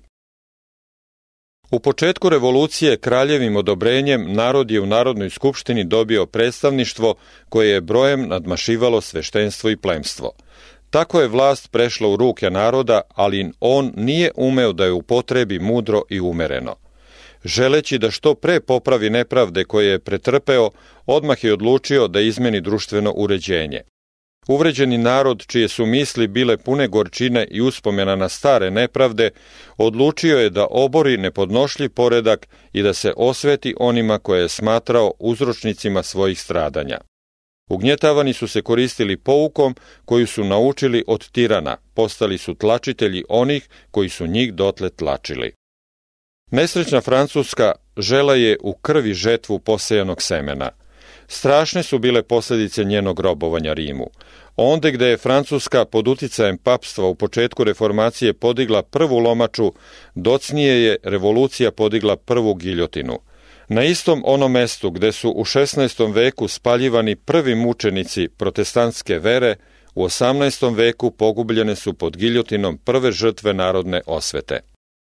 U početku revolucije kraljevim odobrenjem narod je u Narodnoj skupštini dobio predstavništvo koje je brojem nadmašivalo sveštenstvo i plemstvo. Tako je vlast prešla u ruke naroda, ali on nije umeo da je upotrebi mudro i umereno. Želeći da što pre popravi nepravde koje je pretrpeo, odmah je odlučio da izmeni društveno uređenje. Uvređeni narod, čije su misli bile pune gorčine i uspomena na stare nepravde, odlučio je da obori nepodnošljiv poredak i da se osveti onima koje je smatrao uzročnicima svojih stradanja. Ugnjetavani su se koristili poukom koju su naučili od tirana, postali su tlačitelji onih koji su njih dotle tlačili. Nesrećna Francuska žela je u krvi žetvu posejanog semena. Strašne su bile posljedice njenog robovanja Rimu. Onde gde je Francuska pod uticajem papstva u početku reformacije podigla prvu lomaču, docnije je revolucija podigla prvu giljotinu. Na istom onom mestu gde su u 16. veku spaljivani prvi mučenici protestantske vere, u 18. veku pogubljene su pod giljotinom prve žrtve narodne osvete.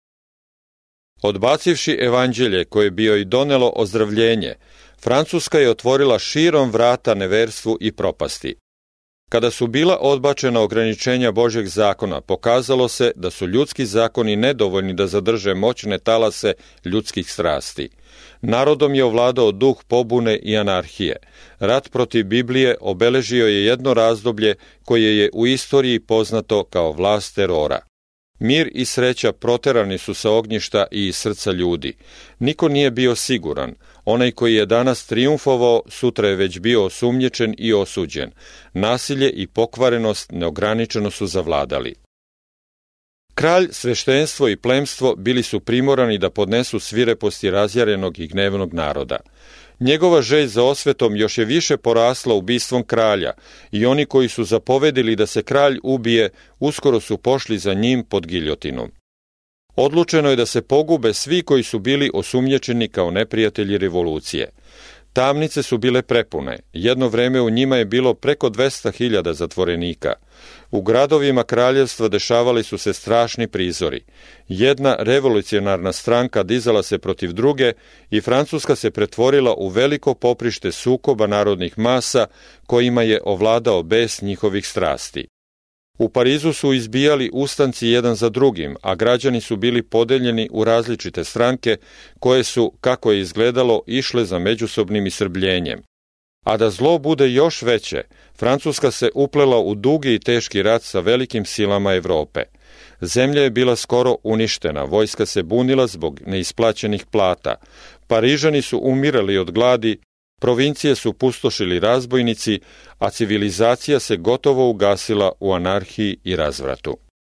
Odbacivši evanđelje koje bi joj donelo ozdravljenje, Francuska je otvorila širom vrata neverstvu i propasti. Kada su bila odbačena ograničenja Božjeg zakona, pokazalo se da su ljudski zakoni nedovoljni da zadrže moćne talase ljudskih strasti. Narodom je ovladao duh pobune i anarhije. Rat protiv Biblije obeležio je jedno razdoblje koje je u istoriji poznato kao vlast terora. Mir i sreća proterani su sa ognjišta i iz srca ljudi. Niko nije bio siguran. Onaj koji je danas trijumfovao, sutra je već bio osumnjičen i osuđen. Nasilje i pokvarenost neograničeno su zavladali. Kralj, sveštenstvo i plemstvo bili su primorani da podnesu svireposti razjarenog i gnevnog naroda. Njegova želj za osvetom još je više porasla ubistvom kralja i oni koji su zapovedili da se kralj ubije, uskoro su pošli za njim pod giljotinom. Odlučeno je da se pogube svi koji su bili osumnjičeni kao neprijatelji revolucije. Tamnice su bile prepune, jedno vreme u njima je bilo preko 200.000 zatvorenika. U gradovima kraljevstva dešavali su se strašni prizori. Jedna revolucionarna stranka dizala se protiv druge i Francuska se pretvorila u veliko poprište sukoba narodnih masa kojima je ovladao bes njihovih strasti. U Parizu su izbijali ustanci jedan za drugim, a građani su bili podeljeni u različite stranke koje su, kako je izgledalo, išle za međusobnim isrbljenjem. A da zlo bude još veće, Francuska se uplela u dugi i teški rat sa velikim silama Evrope. Zemlja je bila skoro uništena, vojska se bunila zbog neisplaćenih plata, Parižani su umirali od gladi, provincije su pustošili razbojnici, a civilizacija se gotovo ugasila u anarhiji i razvratu.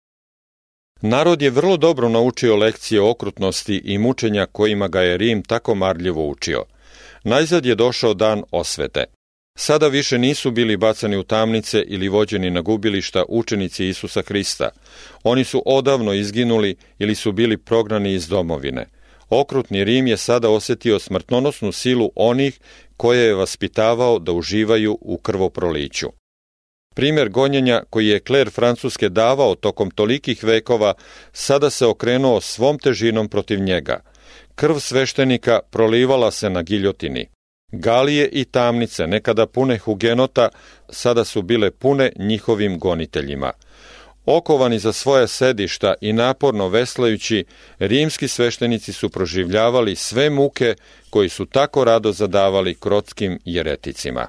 Narod je vrlo dobro naučio lekcije okrutnosti i mučenja kojima ga je Rim tako marljivo učio. Najzad je došao dan osvete. Sada više nisu bili bacani u tamnice ili vođeni na gubilišta učenici Isusa Hrista. Oni su odavno izginuli ili su bili prognani iz domovine. Okrutni Rim je sada osjetio smrtonosnu silu onih koje je vaspitavao da uživaju u krvoproliću. Primjer gonjenja koji je kler Francuske davao tokom tolikih vekova sada se okrenuo svom težinom protiv njega. Krv sveštenika prolivala se na giljotini. Galije i tamnice, nekada pune hugenota, sada su bile pune njihovim goniteljima. Okovani za svoja sedišta i naporno veslajući, rimski sveštenici su proživljavali sve muke koji su tako rado zadavali krotskim jereticima.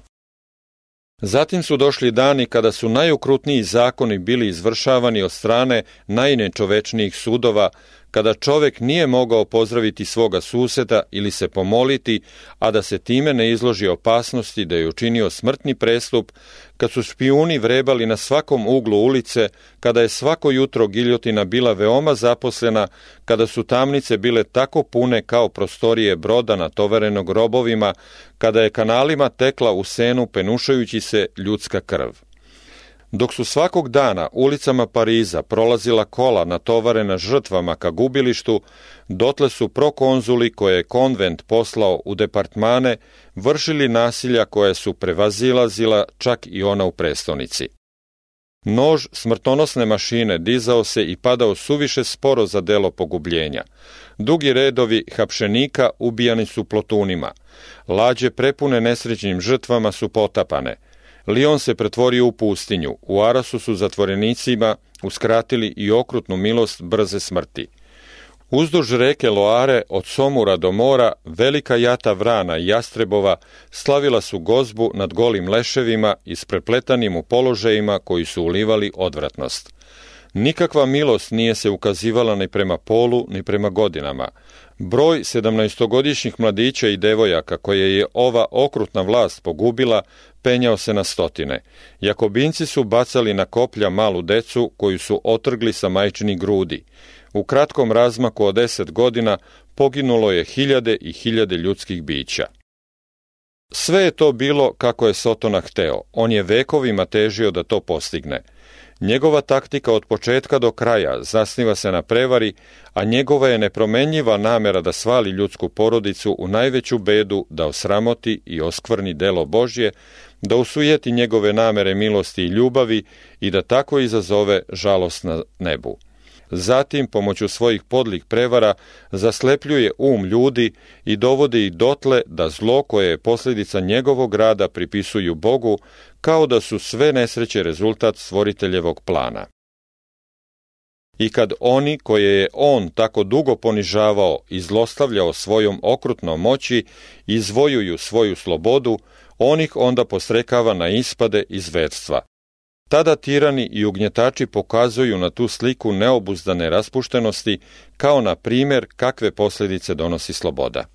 Zatim su došli dani kada su najokrutniji zakoni bili izvršavani od strane najnečovečnijih sudova, kada čovek nije mogao pozdraviti svoga suseda ili se pomoliti, a da se time ne izloži opasnosti da je učinio smrtni prestup, kad su špijuni vrebali na svakom uglu ulice, kada je svako jutro giljotina bila veoma zaposlena, kada su tamnice bile tako pune kao prostorije broda natovarenog robovima, kada je kanalima tekla u Senu penušajući se ljudska krv. Dok su svakog dana ulicama Pariza prolazila kola natovarena žrtvama ka gubilištu, dotle su prokonzuli koje je konvent poslao u departmane vršili nasilja koje su prevazilazila čak i ona u prestonici. Nož smrtonosne mašine dizao se i padao suviše sporo za delo pogubljenja. Dugi redovi hapšenika ubijani su plotunima. Lađe prepune nesrećnim žrtvama su potapane. Lion se pretvorio u pustinju, u Arasu su zatvorenicima uskratili i okrutnu milost brze smrti. Uzduž reke Loare, od Somura do mora, velika jata vrana i jastrebova slavila su gozbu nad golim leševima i s prepletanim u položajima koji su ulivali odvratnost. Nikakva milost nije se ukazivala ni prema polu, ni prema godinama. Broj 17-godišnjih mladića i devojaka koje je ova okrutna vlast pogubila penjao se na stotine. Jakobinci su bacali na koplja malu decu koju su otrgli sa majčinih grudi. U kratkom razmaku od 10 godina poginulo je hiljade i hiljade ljudskih bića. Sve je to bilo kako je Sotona hteo. On je vekovima težio da to postigne. Njegova taktika od početka do kraja zasniva se na prevari, a njegova je nepromenljiva namera da svali ljudsku porodicu u najveću bedu, da osramoti i oskvrni delo Božje, da usujeti njegove namere milosti i ljubavi i da tako izazove žalost na nebu. Zatim, pomoću svojih podlih prevara, zaslepljuje ljudi i dovodi ih dotle da zlo koje je posljedica njegovog rada pripisuju Bogu, kao da su sve nesreće rezultat stvoriteljevog plana. I kad oni koje je on tako dugo ponižavao i zlostavljao svojom okrutnom moći izvojuju svoju slobodu, on ih onda posrekava na ispade i zverstva. Tada tirani i ugnjetači pokazuju na tu sliku neobuzdane raspuštenosti kao na primjer kakve posljedice donosi sloboda.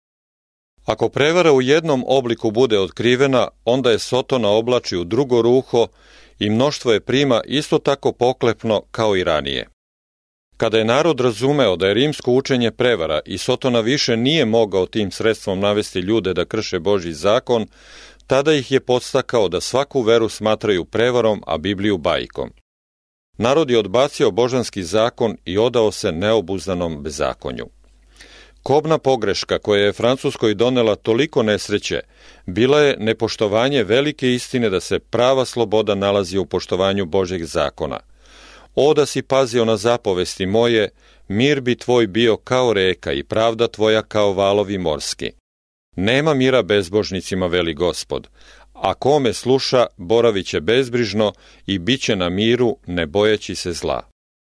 Ako prevara u jednom obliku bude otkrivena, onda je Sotona oblači u drugo ruho i mnoštvo je prima isto tako poklepno kao i ranije. Kada je narod razumeo da je rimsko učenje prevara i Sotona više nije mogao tim sredstvom navesti ljude da krše Božji zakon, tada ih je podstakao da svaku veru smatraju prevarom, a Bibliju bajkom. Narod je odbacio božanski zakon i odao se neobuzdanom bezakonju. Kobna pogreška koja je Francuskoj donela toliko nesreće bila je nepoštovanje velike istine da se prava sloboda nalazi u poštovanju Božjeg zakona. O da si pazio na zapovesti moje, mir bi tvoj bio kao reka i pravda tvoja kao valovi morski. Nema mira bezbožnicima, veli Gospod, a kome sluša boravit će bezbrižno i bit će na miru ne bojeći se zla.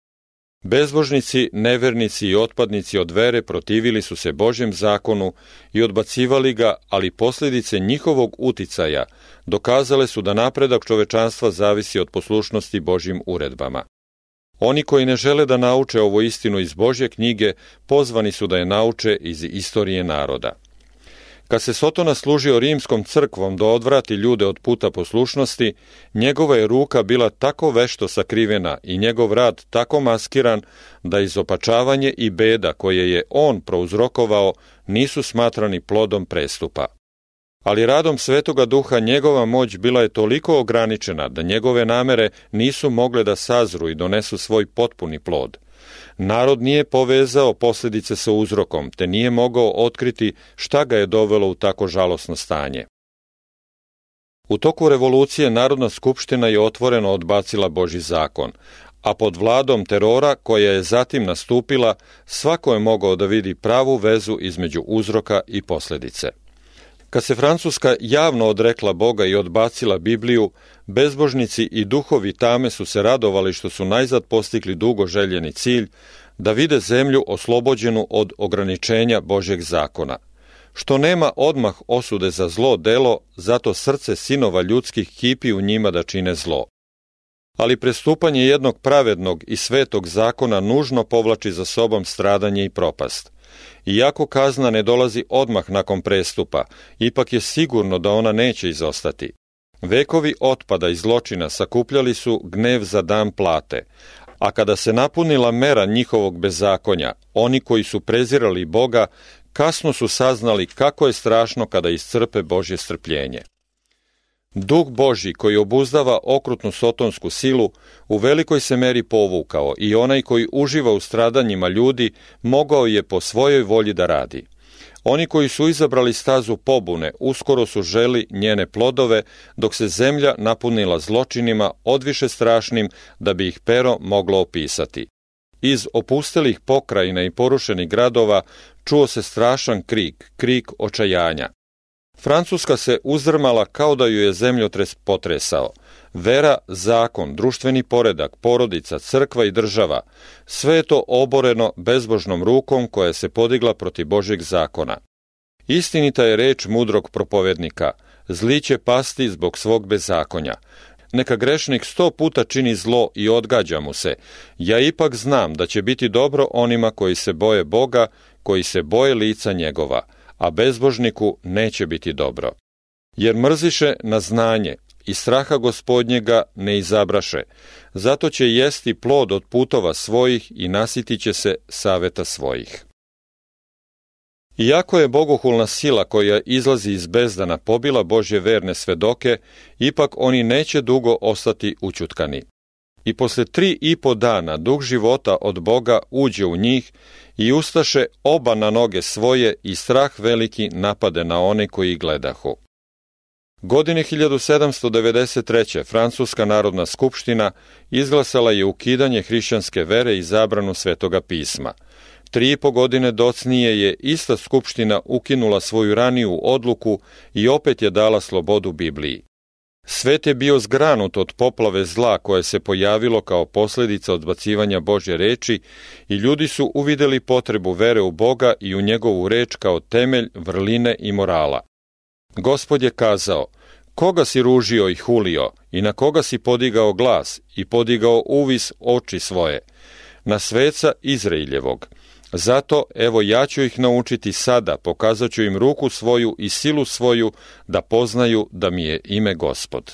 Bezbožnici, nevernici i otpadnici od vere protivili su se Božjem zakonu i odbacivali ga, ali posljedice njihovog uticaja dokazale su da napredak čovečanstva zavisi od poslušnosti Božjim uredbama. Oni koji ne žele da nauče ovu istinu iz Božje knjige, pozvani su da je nauče iz istorije naroda. Kad se Sotona služio rimskom crkvom da odvrati ljude od puta poslušnosti, njegova je ruka bila tako vešto sakrivena i njegov rad tako maskiran da izopačavanje i beda koje je on prouzrokovao nisu smatrani plodom prestupa. Ali radom Svetoga Duha njegova moć bila je toliko ograničena da njegove namere nisu mogle da sazru i donesu svoj potpuni plod. Narod nije povezao posljedice sa uzrokom, te nije mogao otkriti šta ga je dovelo u tako žalosno stanje. U toku revolucije Narodna skupština je otvoreno odbacila Božji zakon, a pod vladom terora koja je zatim nastupila, svako je mogao da vidi pravu vezu između uzroka i posljedice. Kad se Francuska javno odrekla Boga i odbacila Bibliju, bezbožnici i duhovi tame su se radovali što su najzad postigli dugo željeni cilj, da vide zemlju oslobođenu od ograničenja Božjeg zakona. Što nema odmah osude za zlo delo, zato srce sinova ljudskih kipi u njima da čine zlo. Ali prestupanje jednog pravednog i svetog zakona nužno povlači za sobom stradanje i propast. Iako kazna ne dolazi odmah nakon prestupa, ipak je sigurno da ona neće izostati. Vekovi otpada i zločina sakupljali su gnev za dan plate, a kada se napunila mera njihovog bezakonja, oni koji su prezirali Boga, kasno su saznali kako je strašno kada iscrpe Božje strpljenje. Duh Božji koji obuzdava okrutnu sotonsku silu u velikoj se meri povukao i onaj koji uživa u stradanjima ljudi mogao je po svojoj volji da radi. Oni koji su izabrali stazu pobune uskoro su želi njene plodove, dok se zemlja napunila zločinima odviše strašnim da bi ih pero moglo opisati. Iz opustelih pokrajina i porušenih gradova čuo se strašan krik, krik očajanja. Francuska se uzdrmala kao da ju je zemljotres potresao. Vera, zakon, društveni poredak, porodica, crkva i država, sve je to oboreno bezbožnom rukom koja se podigla protiv Božjeg zakona. Istinita je reč mudrog propovednika, zli će pasti zbog svog bezakonja. Neka grešnik 100 puta čini zlo i odgađa mu se, ja ipak znam da će biti dobro onima koji se boje Boga, koji se boje lica njegova, a bezbožniku neće biti dobro. Jer mrziše na znanje i straha Gospodnjega ne izabraše, zato će jesti plod od putova svojih i nasitit će se saveta svojih. Iako je bogohulna sila koja izlazi iz bezdana pobila Božje verne svedoke, ipak oni neće dugo ostati ućutkani. I posle 3,5 dana duh života od Boga uđe u njih i ustaše oba na noge svoje i strah veliki napade na one koji gledahu. Godine 1793. Francuska narodna skupština izglasala je ukidanje hrišćanske vere i zabranu Svetoga pisma. 3,5 godine docnije je ista skupština ukinula svoju raniju odluku i opet je dala slobodu Bibliji. Svet je bio zgranut od poplave zla koje se pojavilo kao posljedica odbacivanja Božje reči i ljudi su uvidjeli potrebu vere u Boga i u njegovu reč kao temelj vrline i morala. Gospod je kazao, koga si ružio i hulio i na koga si podigao glas i podigao uvis oči svoje? Na sveca Izraeljevog. Zato, evo, ja ću ih naučiti sada, pokazat ću im ruku svoju i silu svoju, da poznaju da mi je ime Gospod.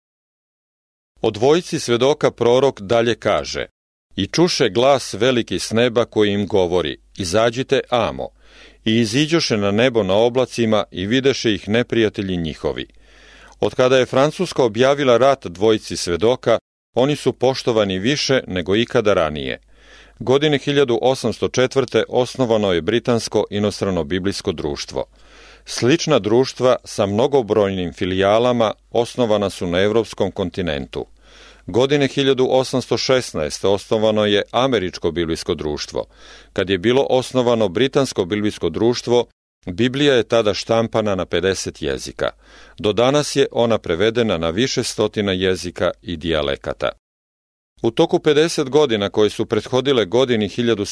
O dvojici svedoka prorok dalje kaže, i čuše glas veliki s neba koji im govori, izađite amo, i iziđoše na nebo na oblacima i videše ih neprijatelji njihovi. Od kada je Francuska objavila rat dvojici svedoka, oni su poštovani više nego ikada ranije. Godine 1804. osnovano je Britansko inostrano biblijsko društvo. Slična društva sa mnogobrojnim filijalama osnovana su na evropskom kontinentu. Godine 1816. osnovano je Američko biblijsko društvo. Kad je bilo osnovano Britansko biblijsko društvo, Biblija je tada štampana na 50 jezika. Do danas je ona prevedena na više stotina jezika i dijalekata. U toku 50 godina koje su prethodile godini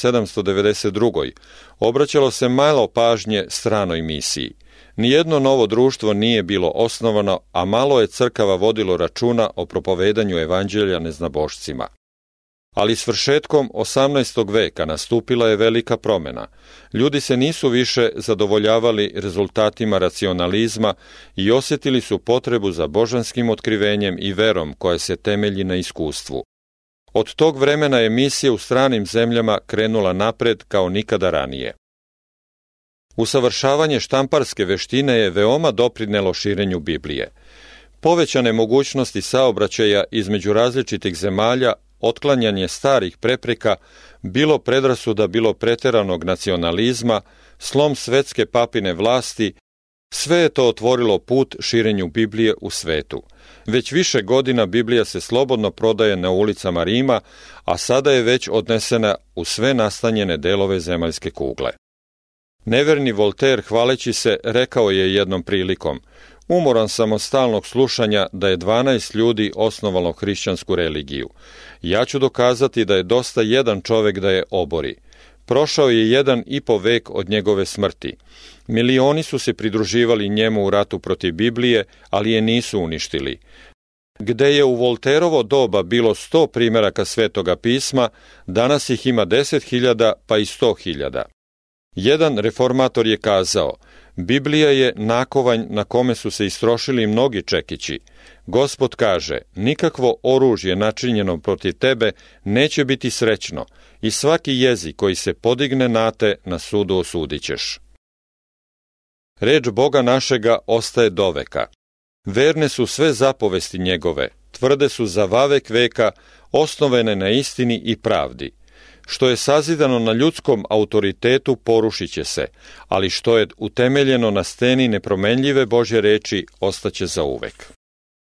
1792. obraćalo se malo pažnje stranoj misiji. Nijedno novo društvo nije bilo osnovano, a malo je crkava vodilo računa o propovedanju evanđelja neznabošcima. Ali svršetkom 18. veka nastupila je velika promjena. Ljudi se nisu više zadovoljavali rezultatima racionalizma i osjetili su potrebu za božanskim otkrivenjem i verom koja se temelji na iskustvu. Od tog vremena je misija u stranim zemljama krenula napred kao nikada ranije. Usavršavanje štamparske veštine je veoma doprinelo širenju Biblije. Povećane mogućnosti saobraćaja između različitih zemalja otklanjanje starih prepreka, bilo predrasuda, bilo preteranog nacionalizma, slom svetske papine vlasti, sve je to otvorilo put širenju Biblije u svetu. Već više godina Biblija se slobodno prodaje na ulicama Rima, a sada je već odnesena u sve nastanjene delove zemaljske kugle. Neverni Voltaire, hvaleći se, rekao je jednom prilikom: umoran sam od stalnog slušanja da je 12 ljudi osnovalo hrišćansku religiju. Ja ću dokazati da je dosta jedan čovek da je obori. Prošao je 1,5 vek od njegove smrti. Milioni su se pridruživali njemu u ratu protiv Biblije, ali je nisu uništili. Gde je u Voltaireovo doba bilo 100 primeraka Svetoga pisma, danas ih ima 10.000 pa i 100.000. Jedan reformator je kazao: Biblija je nakovanj na kome su se istrošili mnogi čekići. Gospod kaže: nikakvo oružje načinjeno protiv tebe neće biti srećno i svaki jezik koji se podigne na te na sudu osudit ćeš. Reč Boga našega ostaje doveka. Verne su sve zapovesti njegove, tvrde su za vavek veka, osnovene na istini i pravdi. Što je sazidano na ljudskom autoritetu porušit će se, ali što je utemeljeno na steni nepromenljive Božje reči ostaće zauvek.